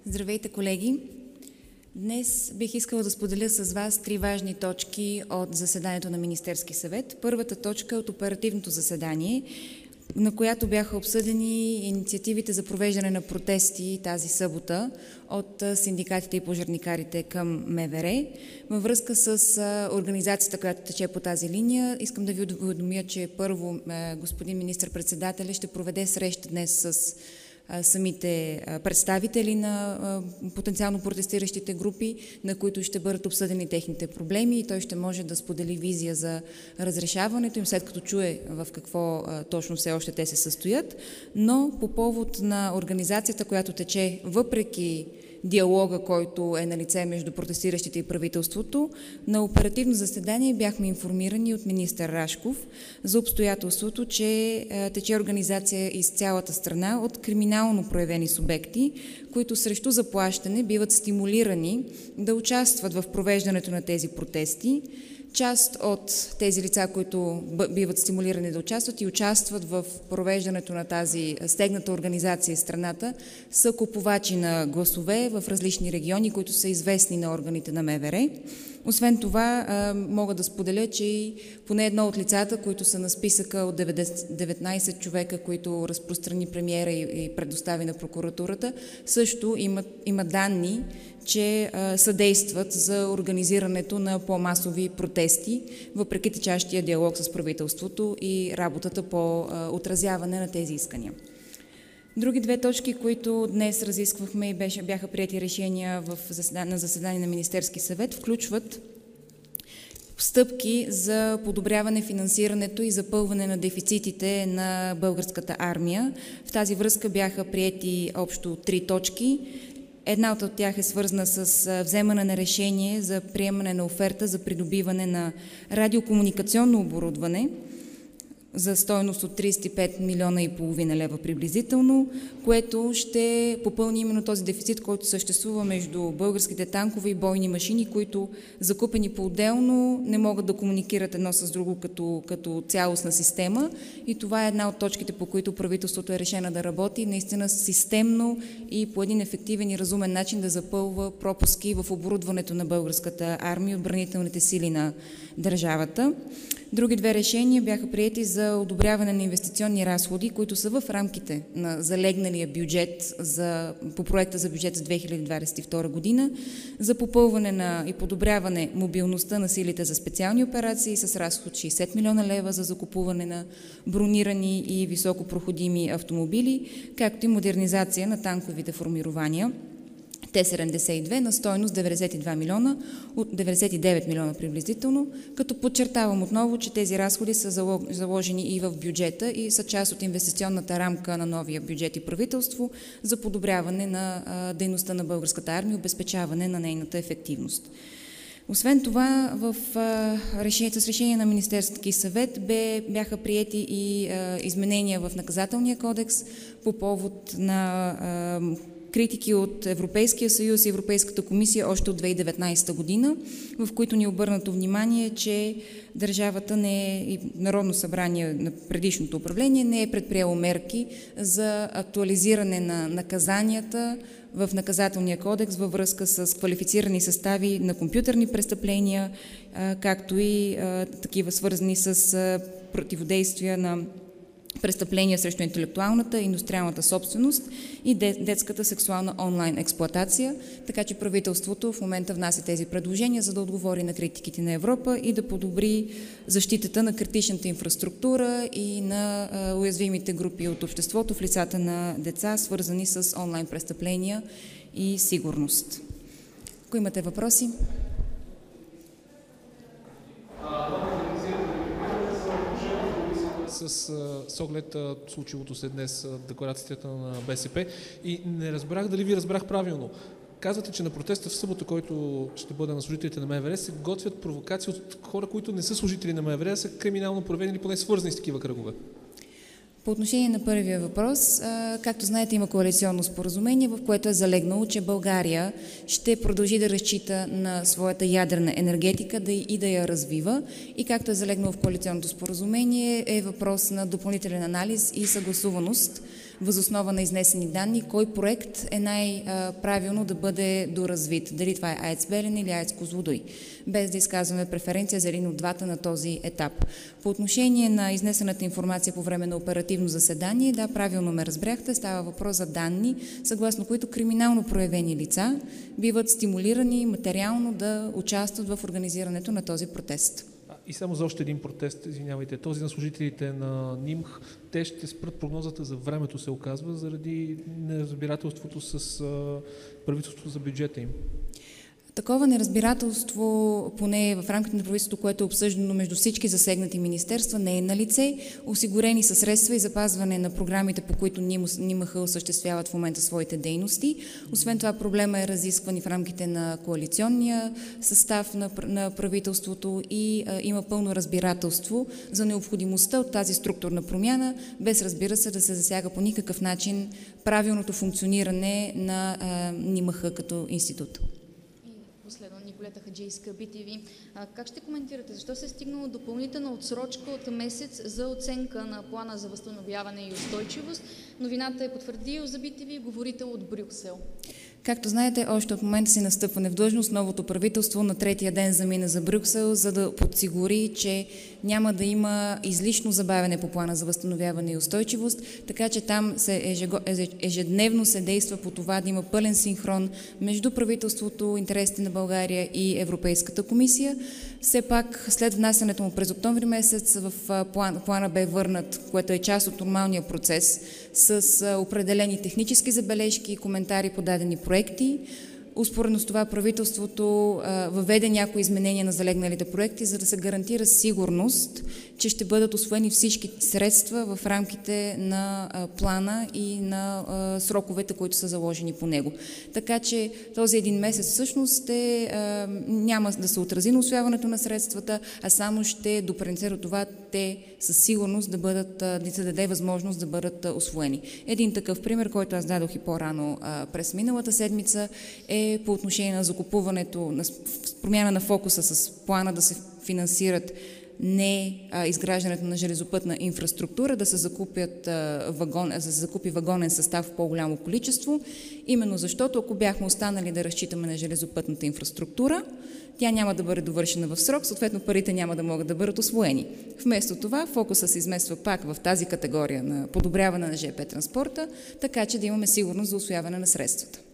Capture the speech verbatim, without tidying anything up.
Здравейте, колеги! Днес бих искала да споделя с вас три важни точки от заседанието на Министерски съвет. Първата точка е от оперативното заседание, на която бяха обсъдени инициативите за провеждане на протести тази събота от синдикатите и пожарникарите към МВР. Във връзка с организацията, която тече по тази линия, искам да ви уведомя, че първо господин министър-председателя ще проведе среща днес с самите представители на потенциално протестиращите групи, на които ще бъдат обсъдени техните проблеми и той ще може да сподели визия за разрешаването им, след като чуе в какво точно все още те се състоят. Но по повод на организацията, която тече въпреки диалога, който е налице между протестиращите и правителството, на оперативно заседание бяхме информирани от министър Рашков за обстоятелството, че тече организация из цялата страна от криминално проявени субекти, които срещу заплащане биват стимулирани да участват в провеждането на тези протести. Част от тези лица, които биват стимулирани да участват и участват в провеждането на тази стегната организация в страната, са купувачи на гласове в различни региони, които са известни на органите на МВР. Освен това, мога да споделя, че и поне едно от лицата, които са на списъка от деветнайсет човека, които разпространи премиера и предостави на прокуратурата, също имат, има данни, че а, съдействат за организирането на по-масови протести, въпреки течащия диалог с правителството и работата по а, отразяване на тези искания. Други две точки, които днес разисквахме и беше, бяха приети решения в заседание, на заседание на Министерски съвет, включват стъпки за подобряване финансирането и запълване на дефицитите на българската армия. В тази връзка бяха приети общо три точки. Една от тях е свързана с вземане на решение за приемане на оферта за придобиване на радиокомуникационно оборудване за стойност от трийсет и пет милиона и половина лева приблизително, което ще попълни именно този дефицит, който съществува между българските танкове и бойни машини, които закупени по-отделно не могат да комуникират едно с друго като, като цялостна система. И това е една от точките, по които правителството е решено да работи наистина системно и по един ефективен и разумен начин да запълва пропуски в оборудването на българската армия и отбранителните сили на държавата. Други две решения бяха приети за одобряване на инвестиционни разходи, които са в рамките на залегналия бюджет за, по проекта за бюджет за две хиляди двадесет и втора година, за попълване на и подобряване мобилността на силите за специални операции с разход шейсет милиона лева за закупуване на бронирани и високопроходими автомобили, както и модернизация на танковите формирования Т седемдесет и две на стойност деветдесет и два милиона, деветдесет и девет милиона приблизително, като подчертавам отново, че тези разходи са заложени и в бюджета и са част от инвестиционната рамка на новия бюджет и правителство за подобряване на дейността на българската армия и обезпечаване на нейната ефективност. Освен това, в решението с решение на Министерски съвет бяха приети и изменения в наказателния кодекс по повод на критики от Европейския съюз и Европейската комисия още от две хиляди и деветнадесета година, в които ни е обърнато внимание, че държавата не е, и Народно събрание на предишното управление не е предприело мерки за актуализиране на наказанията в наказателния кодекс във връзка с квалифицирани състави на компютърни престъпления, както и такива свързани с противодействие на престъпления срещу интелектуалната и индустриалната собственост и детската сексуална онлайн експлоатация, така че правителството в момента внася тези предложения, за да отговори на критиките на Европа и да подобри защитата на критичната инфраструктура и на а, уязвимите групи от обществото в лицата на деца, свързани с онлайн престъпления и сигурност. Ако имате въпроси? С, с оглед случилото се днес декларацията на БСП и не разбрах дали ви разбрах правилно. Казвате, че на протеста в събота, който ще бъде на служителите на МВР, се готвят провокации от хора, които не са служители на МВР, а са криминално проявени или поне свързани с такива кръгове. По отношение на първия въпрос, както знаете, има коалиционно споразумение, в което е залегнало, че България ще продължи да разчита на своята ядрена енергетика да и да я развива. И както е залегнало в коалиционното споразумение, е въпрос на допълнителен анализ и съгласуваност възоснова на изнесени данни, кой проект е най-правилно да бъде доразвит. Дали това е АЕЦ Белене или АЕЦ Козлодуй, без да изказваме преференция за един от двата на този етап. По отношение на изнесената информация по време на оперативно заседание, да, правилно ме разбрахте, става въпрос за данни, съгласно които криминално проявени лица биват стимулирани материално да участват в организирането на този протест. И само за още един протест, извинявайте, този на служителите на НИМХ, те ще спрат прогнозата за времето, се оказва, заради неразбирателството с а, правителството за бюджета им. Такова неразбирателство, поне в рамките на правителството, което е обсъждано между всички засегнати министерства, не е на лице. Осигурени са средства и запазване на програмите, по които НИМХ осъществяват в момента своите дейности. Освен това, проблема е разискван и в рамките на коалиционния състав на, на правителството и а, има пълно разбирателство за необходимостта от тази структурна промяна, без, разбира се, да се засяга по никакъв начин правилното функциониране на а, НИМХ като институт. Последно, Николета Хаджийска, Би Ти Ви. А, как ще коментирате? Защо се е стигнало допълнителна отсрочка от месец за оценка на плана за възстановяване и устойчивост? Новината е потвърдил за Би Ти Ви говорител от Брюксел. Както знаете, още от момента си настъпване в длъжност, новото правителство на третия ден замина за Брюксел, за да подсигури, че няма да има излишно забавяне по плана за възстановяване и устойчивост, така че там се ежедневно се действа по това да има пълен синхрон между правителството, интересите на България и Европейската комисия. Все пак, след внасянето му през октомври месец, в план, плана бе върнат, което е част от нормалния процес, с определени технически забележки и коментари по дадени проекти. Успоредно с това правителството а, въведе някои изменения на залегналите проекти, за да се гарантира сигурност, че ще бъдат усвоени всички средства в рамките на а, плана и на а, сроковете, които са заложени по него. Така че този един месец всъщност е, а, няма да се отрази на усвояването на средствата, а само ще допринесе до това те със сигурност да бъдат, да се даде възможност да бъдат усвоени. Един такъв пример, който аз дадох и по-рано през миналата седмица, е по отношение на закупуването, на промяна на фокуса с плана да се финансират не а, изграждането на железопътна инфраструктура, да се, закупят, а, вагон, да се закупи вагонен състав в по-голямо количество, именно защото ако бяхме останали да разчитаме на железопътната инфраструктура, тя няма да бъде довършена в срок, съответно парите няма да могат да бъдат усвоени. Вместо това фокуса се измества пак в тази категория на подобряване на ЖП транспорта, така че да имаме сигурност за усвояване на средствата.